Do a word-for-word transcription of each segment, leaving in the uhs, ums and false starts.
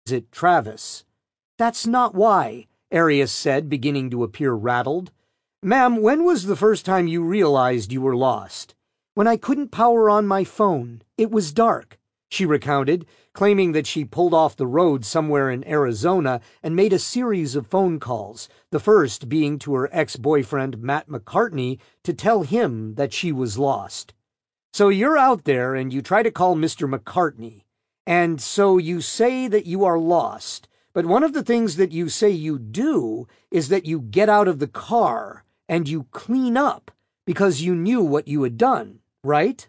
it Travis. That's not why, Arius said, beginning to appear rattled. Ma'am, when was the first time you realized you were lost? When I couldn't power on my phone. It was dark, she recounted, claiming that she pulled off the road somewhere in Arizona and made a series of phone calls, the first being to her ex-boyfriend Matt McCartney to tell him that she was lost. So you're out there and you try to call Mister McCartney, and so you say that you are lost, but one of the things that you say you do is that you get out of the car and you clean up because you knew what you had done, right?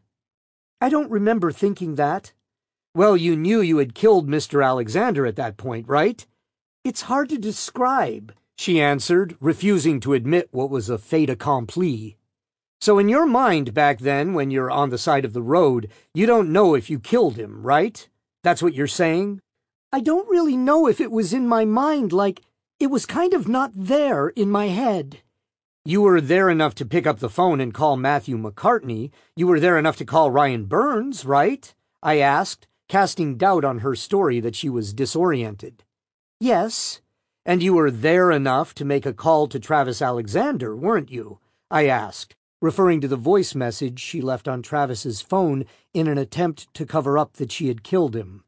I don't remember thinking that. Well, you knew you had killed Mister Alexander at that point, right? It's hard to describe, she answered, refusing to admit what was a fait accompli. So in your mind back then, when you're on the side of the road, you don't know if you killed him, right? That's what you're saying? I don't really know if it was in my mind, like, it was kind of not there in my head. You were there enough to pick up the phone and call Matthew McCartney. You were there enough to call Ryan Burns, right? I asked, casting doubt on her story that she was disoriented. Yes. And you were there enough to make a call to Travis Alexander, weren't you? I asked, referring to the voice message she left on Travis's phone in an attempt to cover up that she had killed him.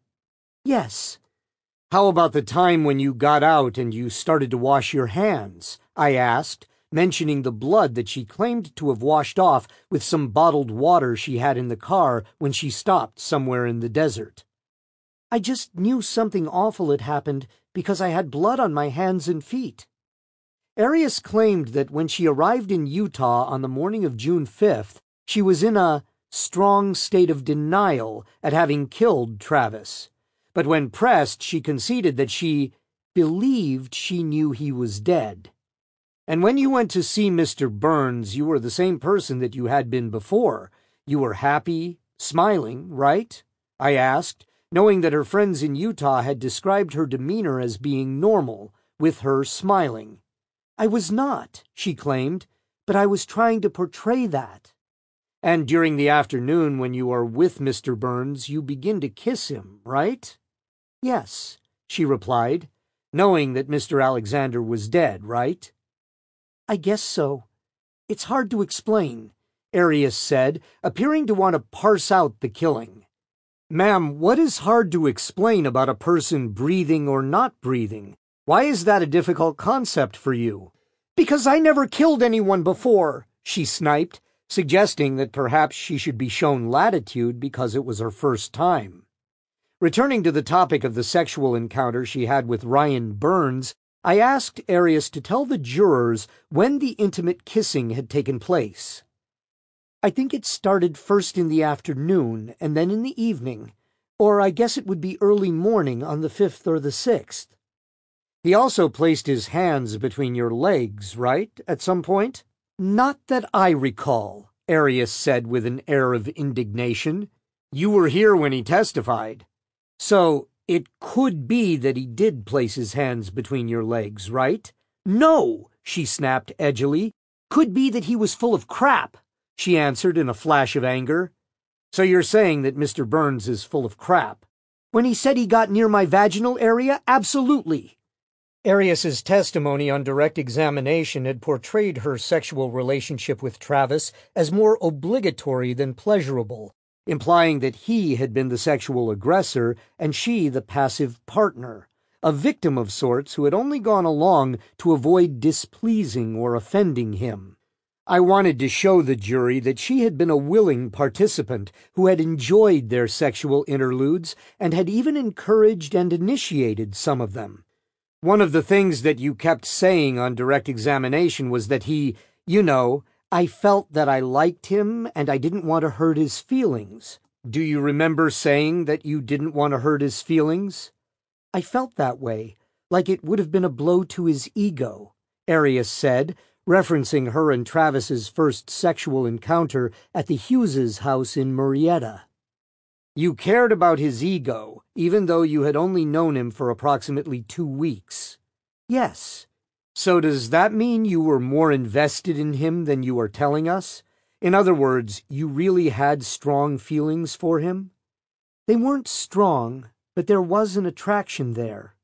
Yes. How about the time when you got out and you started to wash your hands? I asked, mentioning the blood that she claimed to have washed off with some bottled water she had in the car when she stopped somewhere in the desert. I just knew something awful had happened because I had blood on my hands and feet. Arius claimed that when she arrived in Utah on the morning of June fifth, she was in a strong state of denial at having killed Travis. But when pressed, she conceded that she believed she knew he was dead. And when you went to see Mister Burns, you were the same person that you had been before. You were happy, smiling, right? I asked, knowing that her friends in Utah had described her demeanor as being normal, with her smiling. I was not, she claimed, but I was trying to portray that. And during the afternoon when you are with Mister Burns, you begin to kiss him, right? Yes, she replied, knowing that Mister Alexander was dead, right? I guess so. It's hard to explain, Arius said, appearing to want to parse out the killing. Ma'am, what is hard to explain about a person breathing or not breathing? Why is that a difficult concept for you? Because I never killed anyone before, she sniped, suggesting that perhaps she should be shown latitude because it was her first time. Returning to the topic of the sexual encounter she had with Ryan Burns, I asked Arius to tell the jurors when the intimate kissing had taken place. I think it started first in the afternoon and then in the evening, or I guess it would be early morning on the fifth or the sixth. He also placed his hands between your legs, right, at some point? Not that I recall, Arius said with an air of indignation. You were here when he testified. So, it could be that he did place his hands between your legs, right? No, she snapped edgily. Could be that he was full of crap, she answered in a flash of anger. So you're saying that Mister Burns is full of crap? When he said he got near my vaginal area, absolutely. Arius's testimony on direct examination had portrayed her sexual relationship with Travis as more obligatory than pleasurable, implying that he had been the sexual aggressor and she the passive partner, a victim of sorts who had only gone along to avoid displeasing or offending him. I wanted to show the jury that she had been a willing participant who had enjoyed their sexual interludes and had even encouraged and initiated some of them. One of the things that you kept saying on direct examination was that he, you know, I felt that I liked him and I didn't want to hurt his feelings. Do you remember saying that you didn't want to hurt his feelings? I felt that way, like it would have been a blow to his ego, Arius said, referencing her and Travis's first sexual encounter at the Hughes' house in Murrieta. You cared about his ego, even though you had only known him for approximately two weeks. Yes. So does that mean you were more invested in him than you are telling us? In other words, you really had strong feelings for him? They weren't strong, but there was an attraction there.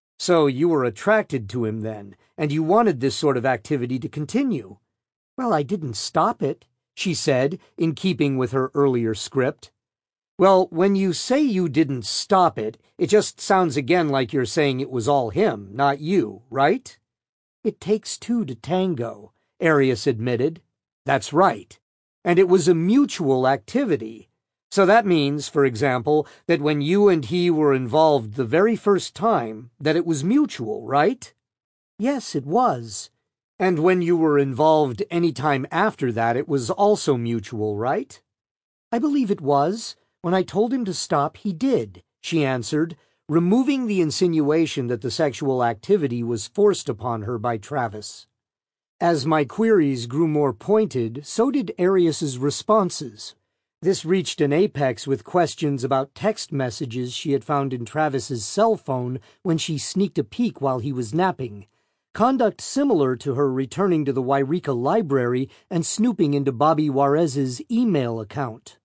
So you were attracted to him then, and you wanted this sort of activity to continue. Well, I didn't stop it, she said, in keeping with her earlier script. Well, when you say you didn't stop it, it just sounds again like you're saying it was all him, not you, right? It takes two to tango, Arius admitted. That's right. And it was a mutual activity. So that means, for example, that when you and he were involved the very first time, that it was mutual, right? Yes, it was. And when you were involved any time after that, it was also mutual, right? I believe it was. When I told him to stop, he did, she answered, removing the insinuation that the sexual activity was forced upon her by Travis. As my queries grew more pointed, so did Arius's responses. This reached an apex with questions about text messages she had found in Travis's cell phone when she sneaked a peek while he was napping, conduct similar to her returning to the Yreka library and snooping into Bobby Juarez's email account.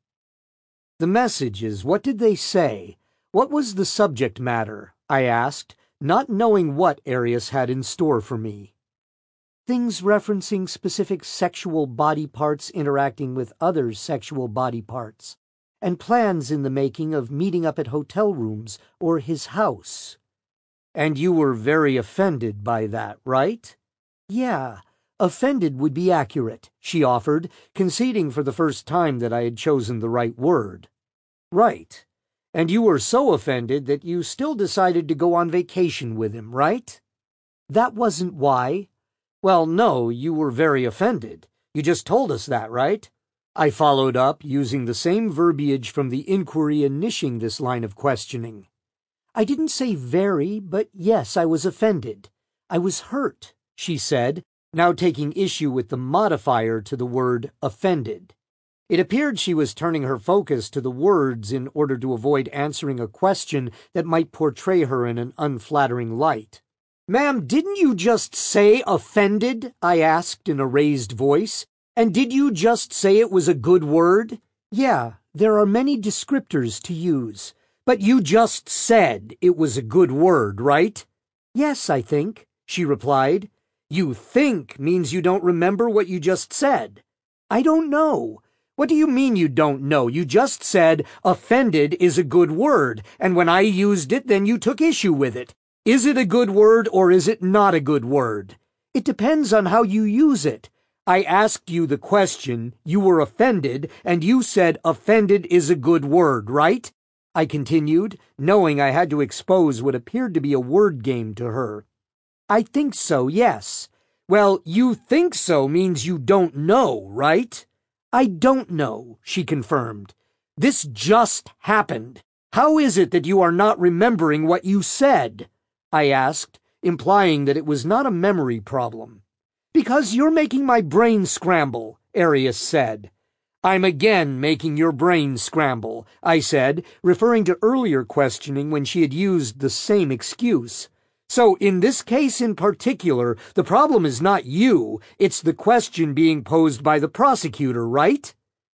The messages, what did they say? What was the subject matter? I asked, not knowing what Arius had in store for me. Things referencing specific sexual body parts interacting with other sexual body parts, and plans in the making of meeting up at hotel rooms or his house. And you were very offended by that, right? Yeah, offended would be accurate, she offered, conceding for the first time that I had chosen the right word. Right. And you were so offended that you still decided to go on vacation with him, right? That wasn't why. Well, no, you were very offended. You just told us that, right? I followed up, using the same verbiage from the inquiry initiating this line of questioning. I didn't say very, but yes, I was offended. I was hurt, she said, now taking issue with the modifier to the word offended. It appeared she was turning her focus to the words in order to avoid answering a question that might portray her in an unflattering light. Ma'am, didn't you just say offended? I asked in a raised voice. And did you just say it was a good word? Yeah, there are many descriptors to use. But you just said it was a good word, right? Yes, I think, she replied. You think means you don't remember what you just said. I don't know. What do you mean you don't know? You just said offended is a good word, and when I used it, then you took issue with it. Is it a good word or is it not a good word? It depends on how you use it. I asked you the question, you were offended, and you said offended is a good word, right? I continued, knowing I had to expose what appeared to be a word game to her. I think so, yes. Well, you think so means you don't know, right? I don't know, she confirmed. This just happened. How is it that you are not remembering what you said? I asked, implying that it was not a memory problem. Because you're making my brain scramble, Arius said. I'm again making your brain scramble, I said, referring to earlier questioning when she had used the same excuse. So in this case in particular, the problem is not you, it's the question being posed by the prosecutor, right?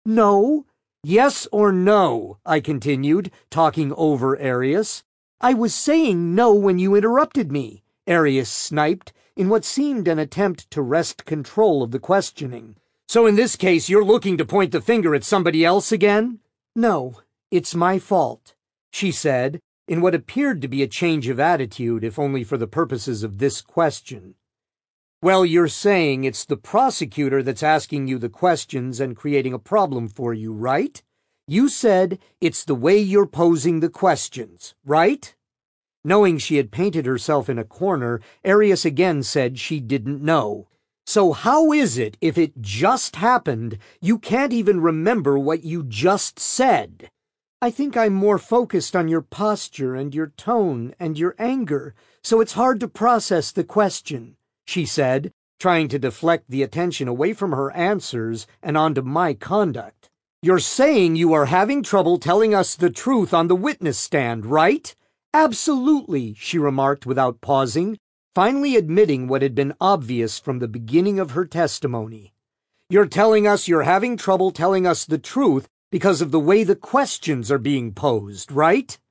No. Yes or no, I continued, talking over Arius. I was saying no when you interrupted me, Arius sniped, in what seemed an attempt to wrest control of the questioning. So in this case, you're looking to point the finger at somebody else again? No, it's my fault, she said, in what appeared to be a change of attitude, if only for the purposes of this question. Well, you're saying it's the prosecutor that's asking you the questions and creating a problem for you, right? You said it's the way you're posing the questions, right? Knowing she had painted herself in a corner, Arius again said she didn't know. So how is it, if it just happened, you can't even remember what you just said? I think I'm more focused on your posture and your tone and your anger, so it's hard to process the question, she said, trying to deflect the attention away from her answers and onto my conduct. You're saying you are having trouble telling us the truth on the witness stand, right? Absolutely, she remarked without pausing, finally admitting what had been obvious from the beginning of her testimony. You're telling us you're having trouble telling us the truth because of the way the questions are being posed, right?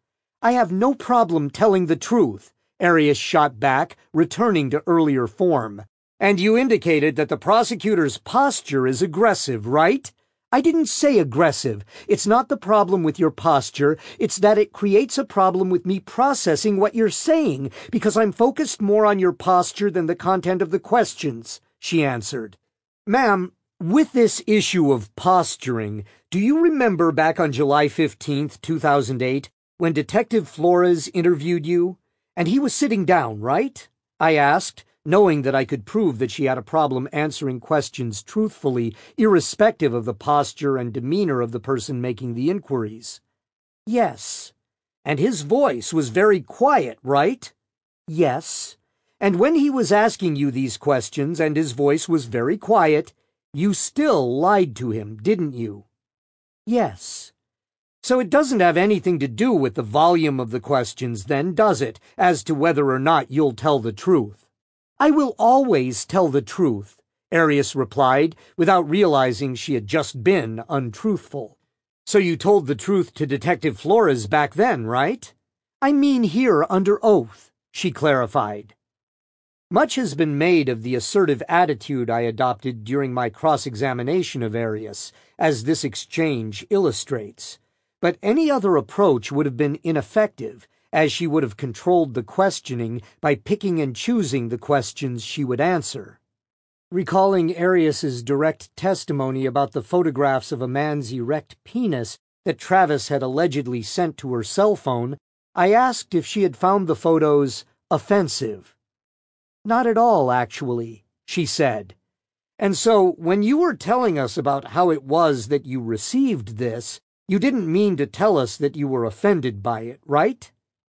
I have no problem telling the truth, Arias shot back, returning to earlier form. And you indicated that the prosecutor's posture is aggressive, right? I didn't say aggressive. It's not the problem with your posture. It's that it creates a problem with me processing what you're saying, because I'm focused more on your posture than the content of the questions, she answered. Ma'am, with this issue of posturing, do you remember back on July fifteenth, two thousand eight, when Detective Flores interviewed you? And he was sitting down, right? I asked, knowing that I could prove that she had a problem answering questions truthfully, irrespective of the posture and demeanor of the person making the inquiries. Yes. And his voice was very quiet, right? Yes. And when he was asking you these questions and his voice was very quiet, you still lied to him, didn't you? Yes. So it doesn't have anything to do with the volume of the questions then, does it, as to whether or not you'll tell the truth? I will always tell the truth, Arias replied, without realizing she had just been untruthful. So you told the truth to Detective Flores back then, right? I mean here under oath, she clarified. Much has been made of the assertive attitude I adopted during my cross-examination of Arias, as this exchange illustrates. But any other approach would have been ineffective, as she would have controlled the questioning by picking and choosing the questions she would answer. Recalling Arias's direct testimony about the photographs of a man's erect penis that Travis had allegedly sent to her cell phone, I asked if she had found the photos offensive. Not at all, actually, she said. And so, when you were telling us about how it was that you received this, you didn't mean to tell us that you were offended by it, right?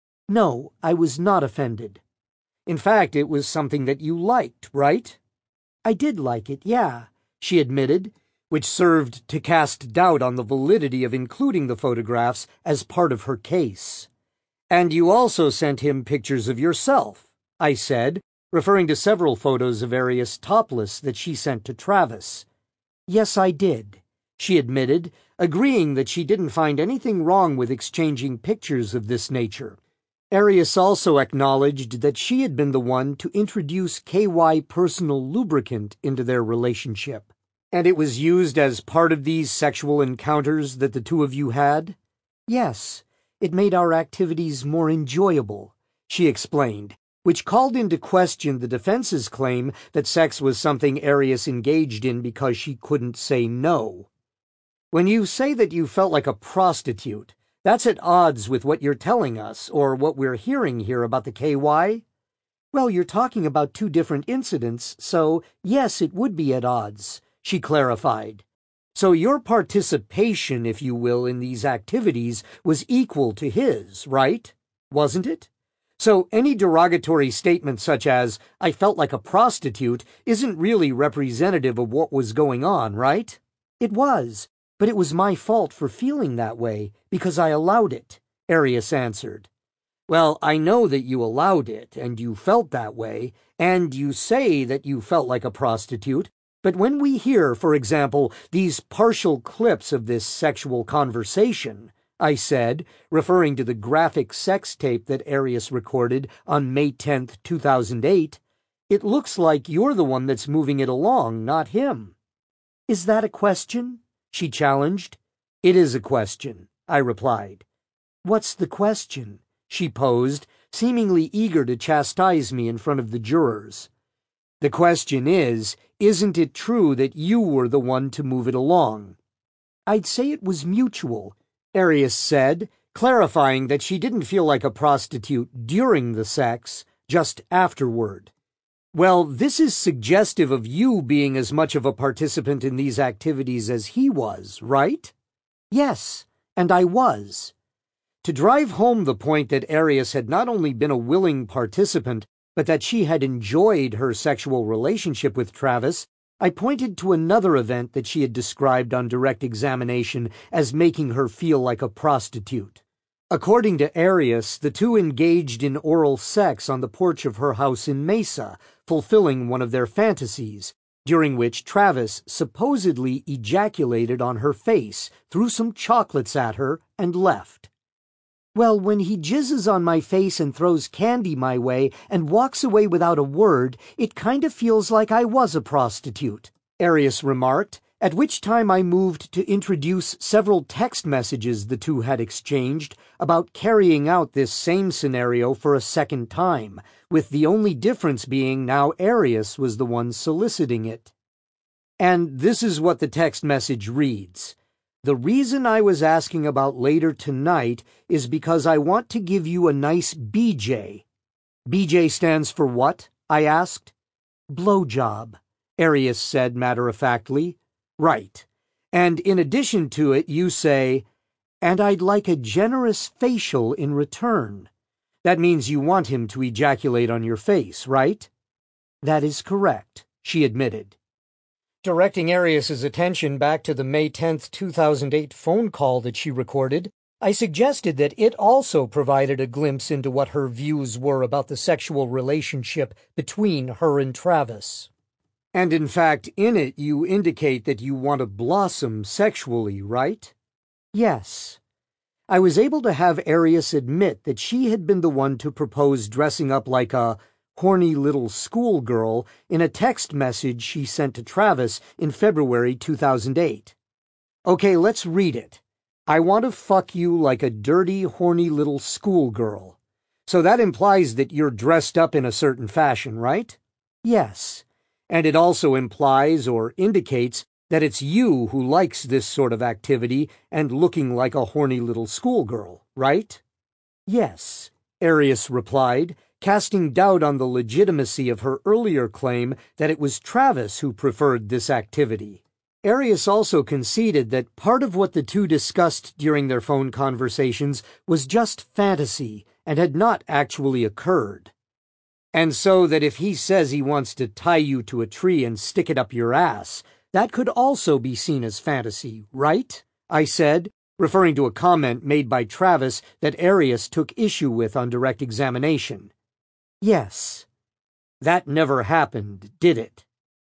No, I was not offended. In fact, it was something that you liked, right? I did like it, yeah, she admitted, which served to cast doubt on the validity of including the photographs as part of her case. And you also sent him pictures of yourself, I said, referring to several photos of Arias topless that she sent to Travis. Yes, I did, she admitted, agreeing that she didn't find anything wrong with exchanging pictures of this nature. Arias also acknowledged that she had been the one to introduce K Y personal lubricant into their relationship, and it was used as part of these sexual encounters that the two of you had? Yes, it made our activities more enjoyable, she explained, which called into question the defense's claim that sex was something Arias engaged in because she couldn't say no. When you say that you felt like a prostitute, that's at odds with what you're telling us, or what we're hearing here about the K Y? Well, you're talking about two different incidents, so yes, it would be at odds, she clarified. So your participation, if you will, in these activities was equal to his, right? Wasn't it? So any derogatory statement such as, I felt like a prostitute, isn't really representative of what was going on, right? It was. But it was my fault for feeling that way, because I allowed it, Arias answered. Well, I know that you allowed it, and you felt that way, and you say that you felt like a prostitute, but when we hear, for example, these partial clips of this sexual conversation, I said, referring to the graphic sex tape that Arias recorded on May tenth, two thousand eight, it looks like you're the one that's moving it along, not him. Is that a question? She challenged. It is a question, I replied. What's the question? She posed, seemingly eager to chastise me in front of the jurors. The question is, isn't it true that you were the one to move it along? I'd say it was mutual, Arias said, clarifying that she didn't feel like a prostitute during the sex, just afterward. Well, this is suggestive of you being as much of a participant in these activities as he was, right? Yes, and I was. To drive home the point that Arias had not only been a willing participant, but that she had enjoyed her sexual relationship with Travis, I pointed to another event that she had described on direct examination as making her feel like a prostitute. According to Arias, the two engaged in oral sex on the porch of her house in Mesa, fulfilling one of their fantasies, during which Travis supposedly ejaculated on her face, threw some chocolates at her, and left. Well, when he jizzes on my face and throws candy my way and walks away without a word, it kind of feels like I was a prostitute, Arius remarked, at which time I moved to introduce several text messages the two had exchanged about carrying out this same scenario for a second time, with the only difference being now Arius was the one soliciting it. And this is what the text message reads. The reason I was asking about later tonight is because I want to give you a nice B J. B J stands for what? I asked. Blowjob, Arius said matter-of-factly. Right. And in addition to it, you say, and I'd like a generous facial in return. That means you want him to ejaculate on your face, right? That is correct, she admitted. Directing Arius's attention back to the May tenth, two thousand eight phone call that she recorded, I suggested that it also provided a glimpse into what her views were about the sexual relationship between her and Travis. And in fact, in it you indicate that you want to blossom sexually, right? Yes. I was able to have Arius admit that she had been the one to propose dressing up like a horny little schoolgirl in a text message she sent to Travis in February two thousand eight. Okay, let's read it. I want to fuck you like a dirty, horny little schoolgirl. So that implies that you're dressed up in a certain fashion, right? Yes. And it also implies or indicates that it's you who likes this sort of activity and looking like a horny little schoolgirl, right? Yes, Arius replied, casting doubt on the legitimacy of her earlier claim that it was Travis who preferred this activity. Arius also conceded that part of what the two discussed during their phone conversations was just fantasy and had not actually occurred. And so that if he says he wants to tie you to a tree and stick it up your ass, that could also be seen as fantasy, right? I said, referring to a comment made by Travis that Arius took issue with on direct examination. Yes. That never happened, did it?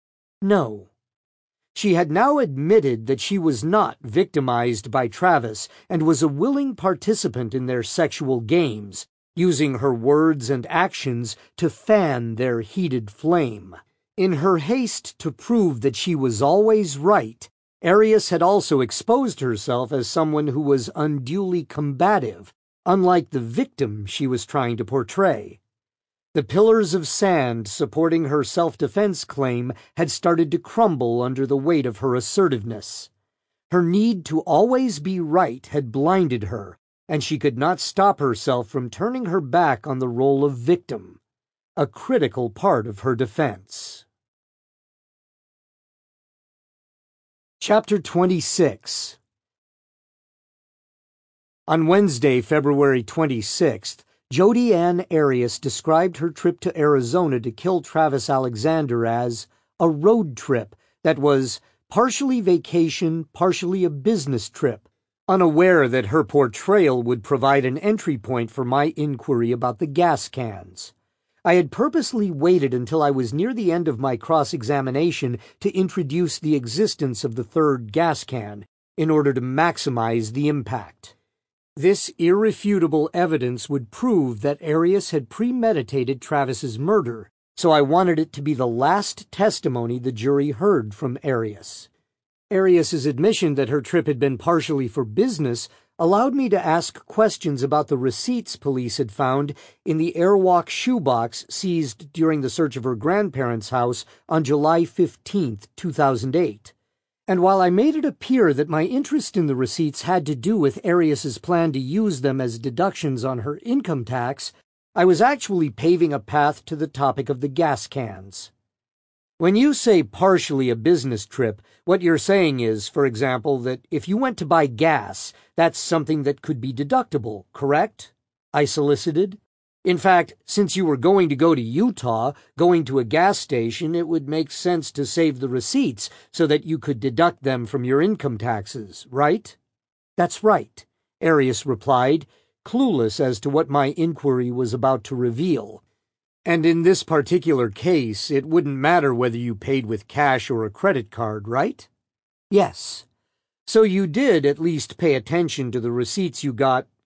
No. She had now admitted that she was not victimized by Travis and was a willing participant in their sexual games, using her words and actions to fan their heated flame. In her haste to prove that she was always right, Arius had also exposed herself as someone who was unduly combative, unlike the victim she was trying to portray. The pillars of sand supporting her self-defense claim had started to crumble under the weight of her assertiveness. Her need to always be right had blinded her, and she could not stop herself from turning her back on the role of victim, a critical part of her defense. Chapter twenty-six. On Wednesday, February twenty-sixth, Jodi Ann Arius described her trip to Arizona to kill Travis Alexander as a road trip that was partially vacation, partially a business trip, unaware that her portrayal would provide an entry point for my inquiry about the gas cans. I had purposely waited until I was near the end of my cross-examination to introduce the existence of the third gas can, in order to maximize the impact. This irrefutable evidence would prove that Arius had premeditated Travis's murder, so I wanted it to be the last testimony the jury heard from Arius. Arius's admission that her trip had been partially for business allowed me to ask questions about the receipts police had found in the Airwalk shoebox seized during the search of her grandparents' house on July fifteenth, two thousand eight. And while I made it appear that my interest in the receipts had to do with Arius's plan to use them as deductions on her income tax, I was actually paving a path to the topic of the gas cans. When you say partially a business trip, what you're saying is, for example, that if you went to buy gas, that's something that could be deductible, correct? I solicited. In fact, since you were going to go to Utah, going to a gas station, it would make sense to save the receipts so that you could deduct them from your income taxes, right? That's right, Arius replied, clueless as to what my inquiry was about to reveal. And in this particular case, it wouldn't matter whether you paid with cash or a credit card, right? Yes. So you did at least pay attention to the receipts you got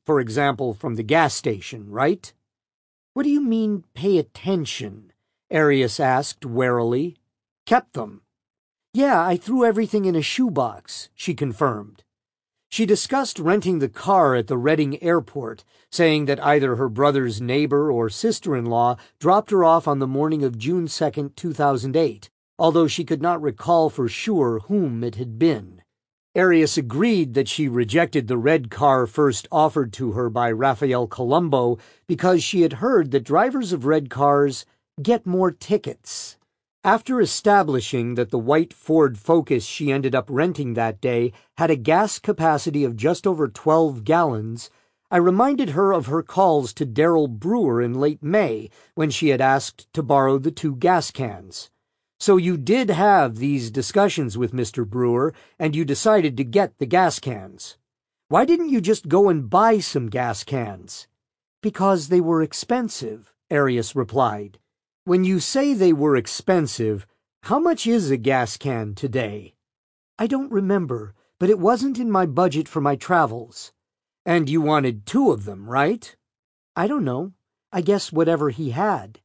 for example, from the gas station, right? What do you mean, pay attention? Arius asked warily. Kept them. Yeah, I threw everything in a shoebox, she confirmed. She discussed renting the car at the Reading airport, saying that either her brother's neighbor or sister-in-law dropped her off on the morning of June second, two thousand eight, although she could not recall for sure whom it had been. Arius agreed that she rejected the red car first offered to her by Raphael Colombo because she had heard that drivers of red cars get more tickets. After establishing that the white Ford Focus she ended up renting that day had a gas capacity of just over twelve gallons, I reminded her of her calls to Darrell Brewer in late May when she had asked to borrow the two gas cans. So you did have these discussions with Mister Brewer, and you decided to get the gas cans. Why didn't you just go and buy some gas cans? Because they were expensive, Arius replied. When you say they were expensive, how much is a gas can today? I don't remember, but it wasn't in my budget for my travels. And you wanted two of them, right? I don't know. I guess whatever he had.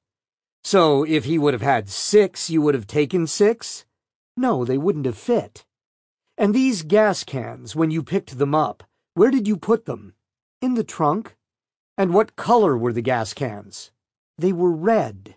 So if he would have had six, you would have taken six? No, they wouldn't have fit. And these gas cans, when you picked them up, where did you put them? In the trunk. And what color were the gas cans? They were red.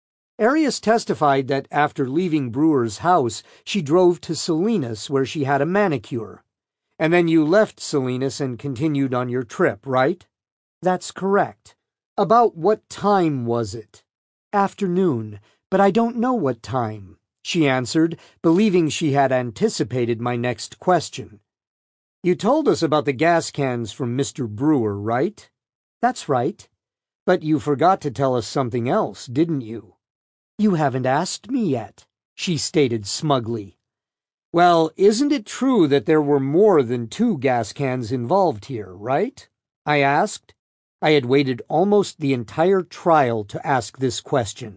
Arius testified that after leaving Brewer's house, she drove to Salinas where she had a manicure. And then you left Salinas and continued on your trip, right? That's correct. About what time was it? Afternoon, but I don't know what time, she answered, believing she had anticipated my next question. You told us about the gas cans from Mister Brewer, right? That's right. But you forgot to tell us something else, didn't you? You haven't asked me yet, she stated smugly. Well, isn't it true that there were more than two gas cans involved here, right? I asked. I had waited almost the entire trial to ask this question.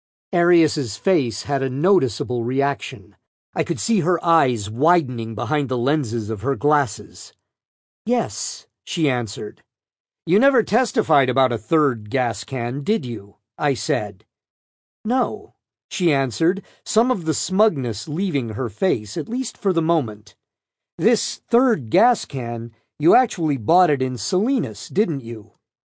Arius's face had a noticeable reaction. I could see her eyes widening behind the lenses of her glasses. Yes, she answered. You never testified about a third gas can, did you? I said. No, she answered, some of the smugness leaving her face, at least for the moment. This third gas can, you actually bought it in Salinas, didn't you?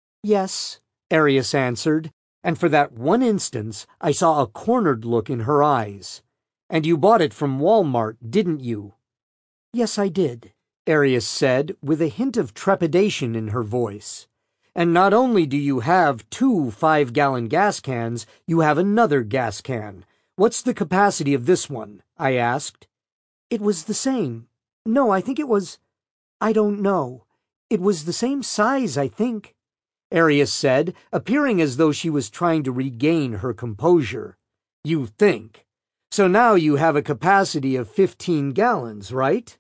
Yes, Arius answered, and for that one instance I saw a cornered look in her eyes. And you bought it from Walmart, didn't you? Yes, I did, Arius said, with a hint of trepidation in her voice. And not only do you have two five-gallon gas cans, you have another gas can. What's the capacity of this one? I asked. It was the same. No, I think it was... I don't know. It was the same size, I think, Arius said, appearing as though she was trying to regain her composure. You think. So now you have a capacity of fifteen gallons, right?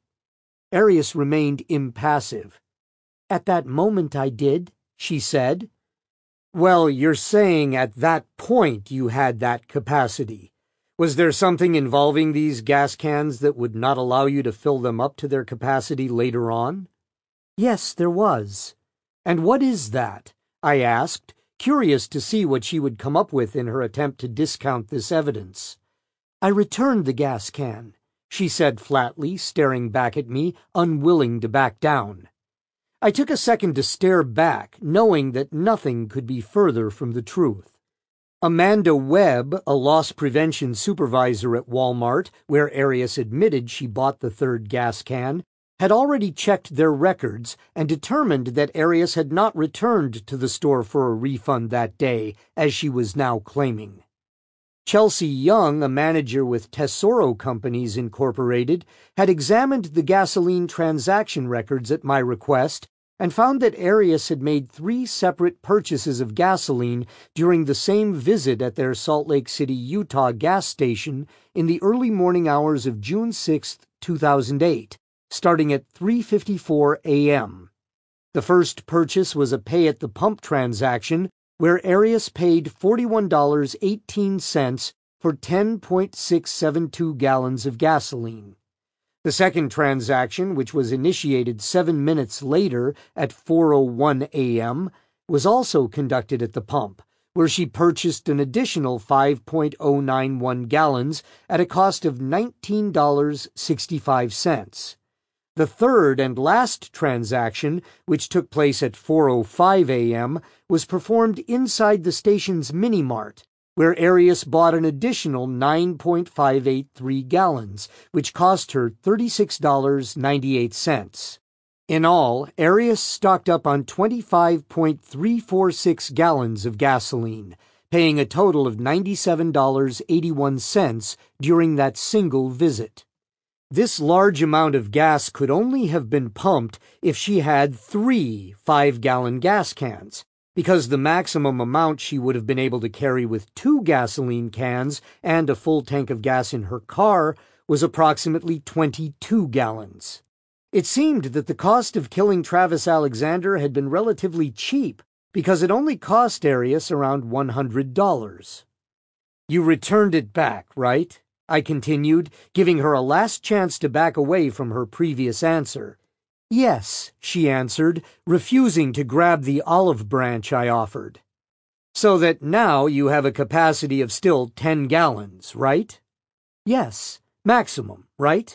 Arius remained impassive. At that moment I did, she said. Well, you're saying at that point you had that capacity. Was there something involving these gas cans that would not allow you to fill them up to their capacity later on? Yes, there was. And what is that? I asked, curious to see what she would come up with in her attempt to discount this evidence. I returned the gas can, she said flatly, staring back at me, unwilling to back down. I took a second to stare back, knowing that nothing could be further from the truth. Amanda Webb, a loss prevention supervisor at Walmart, where Arius admitted she bought the third gas can, had already checked their records and determined that Arius had not returned to the store for a refund that day, as she was now claiming. Chelsea Young, a manager with Tesoro Companies Incorporated, had examined the gasoline transaction records at my request and found that Arius had made three separate purchases of gasoline during the same visit at their Salt Lake City, Utah gas station in the early morning hours of June sixth, two thousand eight, starting at three fifty-four a m The first purchase was a pay-at-the-pump transaction where Arius paid forty-one dollars and eighteen cents for ten point six seven two gallons of gasoline. The second transaction, which was initiated seven minutes later at four oh one a m, was also conducted at the pump, where she purchased an additional five point oh nine one gallons at a cost of nineteen dollars and sixty-five cents. The third and last transaction, which took place at four oh five a m, was performed inside the station's mini-mart, where Arias bought an additional nine point five eight three gallons, which cost her thirty-six dollars and ninety-eight cents. In all, Arias stocked up on twenty-five point three four six gallons of gasoline, paying a total of ninety-seven dollars and eighty-one cents during that single visit. This large amount of gas could only have been pumped if she had three five-gallon gas cans, because the maximum amount she would have been able to carry with two gasoline cans and a full tank of gas in her car was approximately twenty-two gallons. It seemed that the cost of killing Travis Alexander had been relatively cheap, because it only cost Arias around one hundred dollars. "You returned it back, right?" I continued, giving her a last chance to back away from her previous answer. "Yes," she answered, refusing to grab the olive branch I offered. "So that now you have a capacity of still ten gallons, right?" "Yes. Maximum, right?"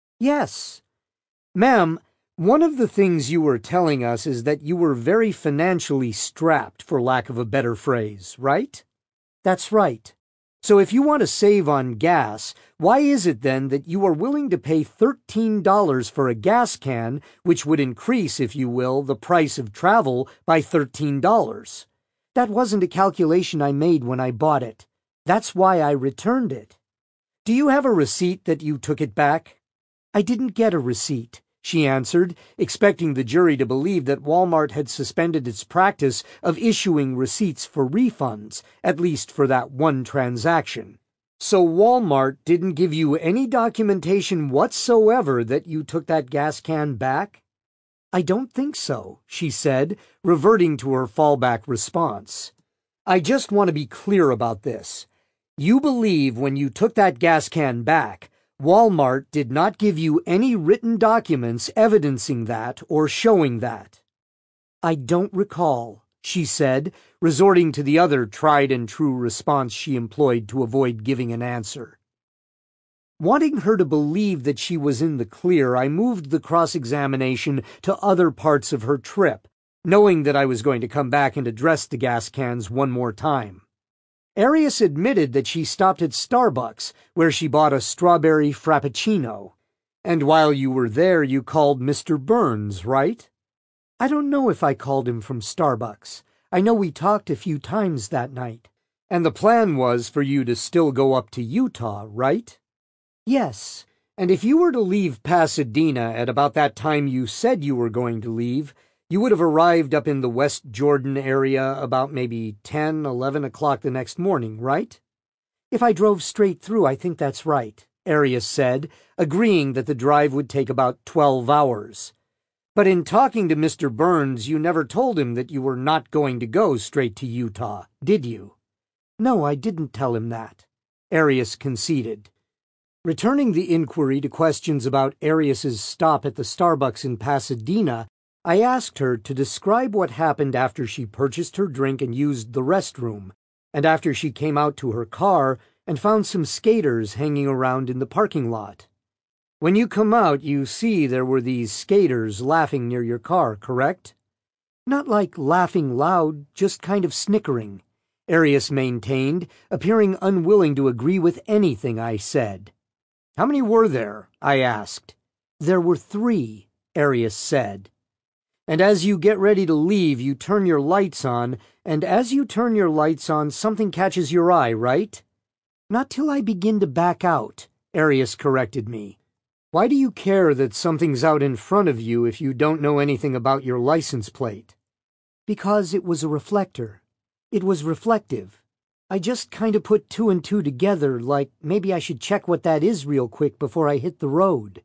"Yes." "Ma'am, one of the things you were telling us is that you were very financially strapped, for lack of a better phrase, right?" "That's right. So if you want to save on gas, why is it then that you are willing to pay thirteen dollars for a gas can, which would increase, if you will, the price of travel by thirteen dollars? That wasn't a calculation I made when I bought it. That's why I returned it." "Do you have a receipt that you took it back?" "I didn't get a receipt," she answered, expecting the jury to believe that Walmart had suspended its practice of issuing receipts for refunds, at least for that one transaction. "So Walmart didn't give you any documentation whatsoever that you took that gas can back?" "I don't think so," she said, reverting to her fallback response. "I just want to be clear about this. You believe when you took that gas can back, Walmart did not give you any written documents evidencing that or showing that?" "I don't recall," she said, resorting to the other tried-and-true response she employed to avoid giving an answer. Wanting her to believe that she was in the clear, I moved the cross-examination to other parts of her trip, knowing that I was going to come back and address the gas cans one more time. Arias admitted that she stopped at Starbucks, where she bought a strawberry frappuccino. "And while you were there, you called Mister Burns, right?" "I don't know if I called him from Starbucks. I know we talked a few times that night." "And the plan was for you to still go up to Utah, right?" "Yes." "And if you were to leave Pasadena at about that time you said you were going to leave, you would have arrived up in the West Jordan area about maybe ten, eleven o'clock the next morning, right?" "If I drove straight through, I think that's right," Arias said, agreeing that the drive would take about twelve hours. "But in talking to Mister Burns, you never told him that you were not going to go straight to Utah, did you?" "No, I didn't tell him that," Arias conceded. Returning the inquiry to questions about Arias's stop at the Starbucks in Pasadena, I asked her to describe what happened after she purchased her drink and used the restroom, and after she came out to her car and found some skaters hanging around in the parking lot. "When you come out, you see there were these skaters laughing near your car, correct?" "Not like laughing loud, just kind of snickering," Arias maintained, appearing unwilling to agree with anything I said. "How many were there?" I asked. "There were three," Arias said. "And as you get ready to leave, you turn your lights on, and as you turn your lights on, something catches your eye, right?" "Not till I begin to back out," Arias corrected me. "Why do you care that something's out in front of you if you don't know anything about your license plate?" "Because it was a reflector. It was reflective. I just kind of put two and two together, like maybe I should check what that is real quick before I hit the road."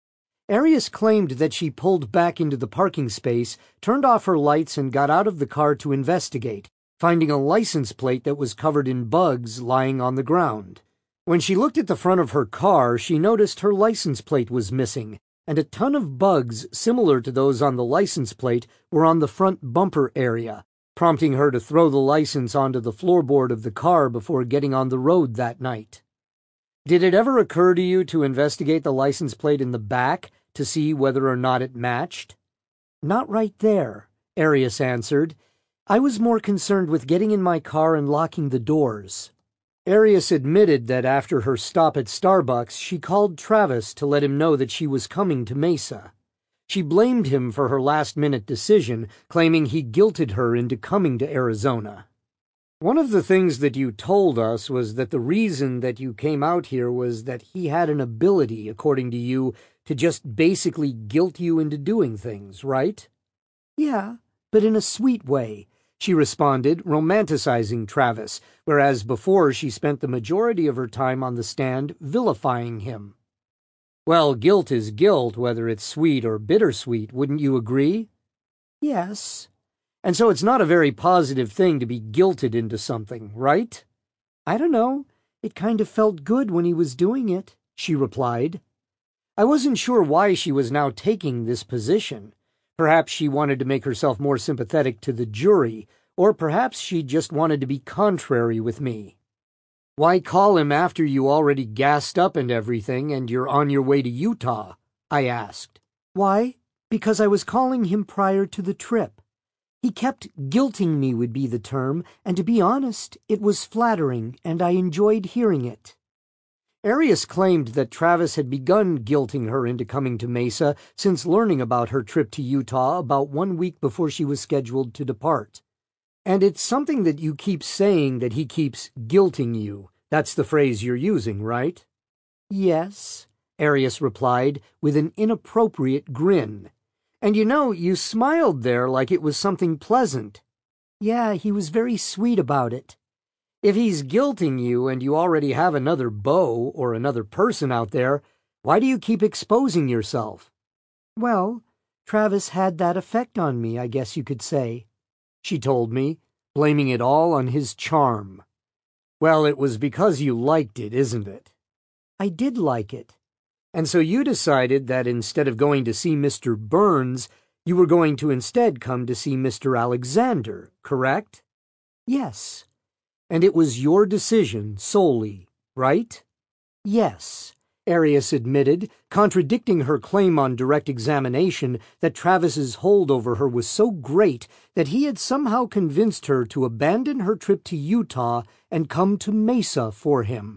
Arias claimed that she pulled back into the parking space, turned off her lights, and got out of the car to investigate, finding a license plate that was covered in bugs lying on the ground. When she looked at the front of her car, she noticed her license plate was missing, and a ton of bugs similar to those on the license plate were on the front bumper area, prompting her to throw the license onto the floorboard of the car before getting on the road that night. Did it ever occur to you to investigate the license plate in the back to see whether or not it matched? Not right there, Arius answered. I was more concerned with getting in my car and locking the doors. Arius admitted that after her stop at Starbucks, she called Travis to let him know that she was coming to Mesa. She blamed him for her last-minute decision, claiming he guilted her into coming to Arizona. One of the things that you told us was that the reason that you came out here was that he had an ability, according to you, to just basically guilt you into doing things, right? Yeah, but in a sweet way, she responded, romanticizing Travis, whereas before she spent the majority of her time on the stand vilifying him. Well, guilt is guilt, whether it's sweet or bittersweet, wouldn't you agree? Yes. And so it's not a very positive thing to be guilted into something, right? I don't know. It kind of felt good when he was doing it, she replied. I wasn't sure why she was now taking this position. Perhaps she wanted to make herself more sympathetic to the jury, or perhaps she just wanted to be contrary with me. Why call him after you already gassed up and everything and you're on your way to Utah? I asked. Why? Because I was calling him prior to the trip. He kept guilting me would be the term, and to be honest, it was flattering, and I enjoyed hearing it. Arius claimed that Travis had begun guilting her into coming to Mesa since learning about her trip to Utah about one week before she was scheduled to depart. And it's something that you keep saying that he keeps guilting you. That's the phrase you're using, right? Yes, Arius replied with an inappropriate grin. And you know, you smiled there like it was something pleasant. Yeah, he was very sweet about it. If he's guilting you and you already have another beau or another person out there, why do you keep exposing yourself? Well, Travis had that effect on me, I guess you could say, she told me, blaming it all on his charm. Well, it was because you liked it, isn't it? I did like it. And so you decided that instead of going to see Mister Burns, you were going to instead come to see Mister Alexander, correct? Yes. And it was your decision solely, right? Yes, Arius admitted, contradicting her claim on direct examination that Travis's hold over her was so great that he had somehow convinced her to abandon her trip to Utah and come to Mesa for him.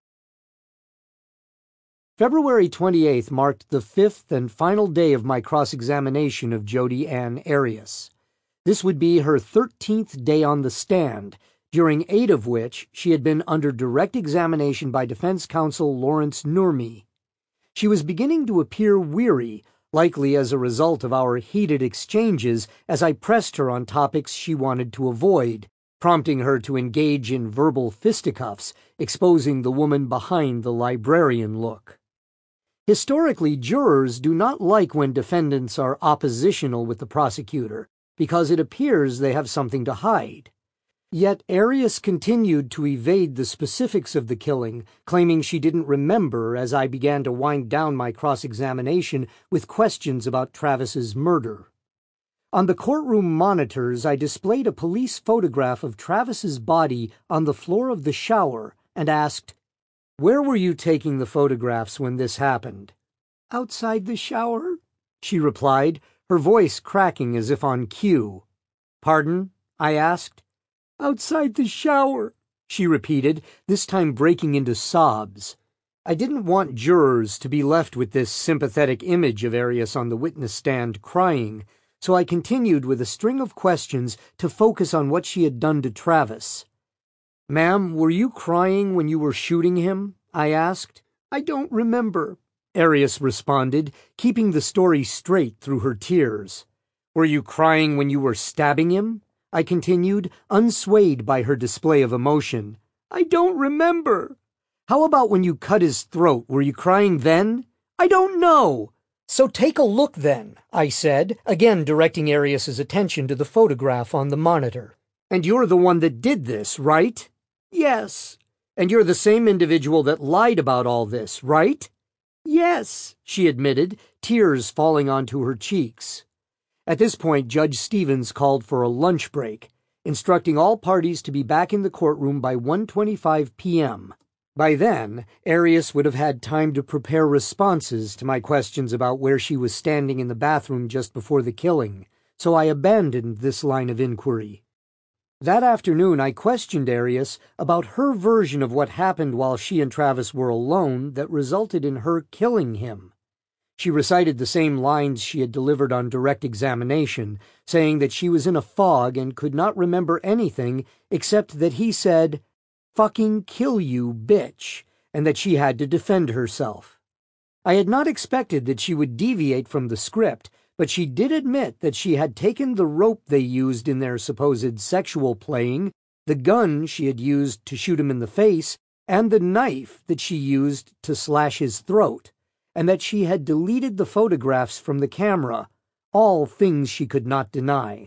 February twenty-eighth marked the fifth and final day of my cross-examination of Jodi Ann Arias. This would be her thirteenth day on the stand, during eight of which she had been under direct examination by defense counsel Lawrence Nurmi. She was beginning to appear weary, likely as a result of our heated exchanges as I pressed her on topics she wanted to avoid, prompting her to engage in verbal fisticuffs, exposing the woman behind the librarian look. Historically, jurors do not like when defendants are oppositional with the prosecutor, because it appears they have something to hide. Yet Arias continued to evade the specifics of the killing, claiming she didn't remember as I began to wind down my cross-examination with questions about Travis's murder. On the courtroom monitors, I displayed a police photograph of Travis's body on the floor of the shower and asked, "Where were you taking the photographs when this happened?" "Outside the shower," she replied, her voice cracking as if on cue. "Pardon?" I asked. "Outside the shower," she repeated, this time breaking into sobs. I didn't want jurors to be left with this sympathetic image of Arias on the witness stand crying, so I continued with a string of questions to focus on what she had done to Travis. "Ma'am, were you crying when you were shooting him?" I asked. "I don't remember," Arias responded, keeping the story straight through her tears. "Were you crying when you were stabbing him?" I continued, unswayed by her display of emotion. "I don't remember." "How about when you cut his throat? Were you crying then?" "I don't know." "So take a look then," I said, again directing Arias's attention to the photograph on the monitor. "And you're the one that did this, right?" "Yes." And you're the same individual that lied about all this, right? Yes, she admitted, tears falling onto her cheeks. At this point, Judge Stevens called for a lunch break, instructing all parties to be back in the courtroom by one twenty-five p m By then, Arias would have had time to prepare responses to my questions about where she was standing in the bathroom just before the killing, so I abandoned this line of inquiry. That afternoon, I questioned Arias about her version of what happened while she and Travis were alone that resulted in her killing him. She recited the same lines she had delivered on direct examination, saying that she was in a fog and could not remember anything except that he said, "Fucking kill you, bitch," and that she had to defend herself. I had not expected that she would deviate from the script, but she did admit that she had taken the rope they used in their supposed sexual playing, the gun she had used to shoot him in the face, and the knife that she used to slash his throat, and that she had deleted the photographs from the camera, all things she could not deny.